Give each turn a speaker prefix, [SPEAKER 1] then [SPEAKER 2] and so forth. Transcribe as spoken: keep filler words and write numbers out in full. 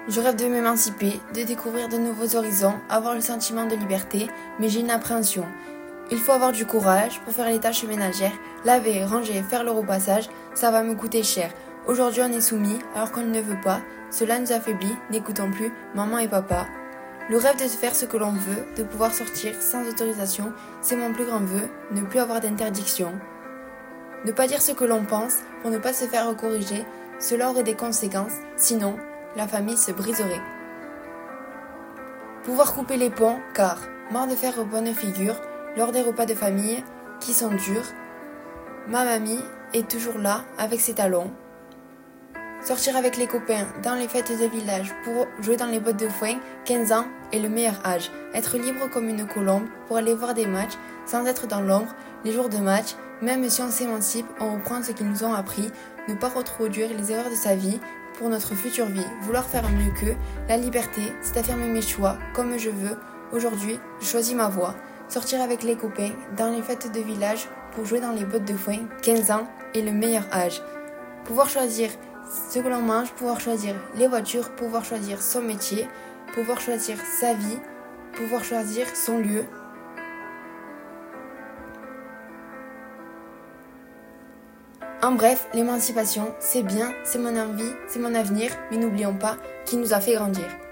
[SPEAKER 1] Je rêve de m'émanciper, de découvrir de nouveaux horizons, avoir le sentiment de liberté, mais j'ai une appréhension. Il faut avoir du courage pour faire les tâches ménagères, laver, ranger, faire le repassage, ça va me coûter cher. Aujourd'hui on est soumis alors qu'on ne veut pas, cela nous affaiblit, n'écoutons plus maman et papa. Le rêve de faire ce que l'on veut, de pouvoir sortir sans autorisation, c'est mon plus grand vœu, ne plus avoir d'interdiction. Ne pas dire ce que l'on pense pour ne pas se faire corriger, cela aurait des conséquences, sinon la famille se briserait. Pouvoir couper les ponts, car, marre de faire bonne figure, lors des repas de famille, qui sont durs, ma mamie est toujours là, avec ses talons. Sortir avec les copains dans les fêtes de village pour jouer dans les bottes de foin, quinze ans est le meilleur âge. Être libre comme une colombe pour aller voir des matchs, sans être dans l'ombre, les jours de match, même si on s'émancipe, on reprend ce qu'ils nous ont appris, ne pas reproduire les erreurs de sa vie, pour notre future vie, vouloir faire mieux qu'eux, la liberté, c'est affirmer mes choix, comme je veux. Aujourd'hui, je choisis ma voie. Sortir avec les copains, dans les fêtes de village, pour jouer dans les bottes de foin, quinze ans est le meilleur âge. Pouvoir choisir ce que l'on mange, pouvoir choisir les voitures, pouvoir choisir son métier, pouvoir choisir sa vie, pouvoir choisir son lieu. En bref, l'émancipation, c'est bien, c'est mon envie, c'est mon avenir, mais n'oublions pas qui nous a fait grandir.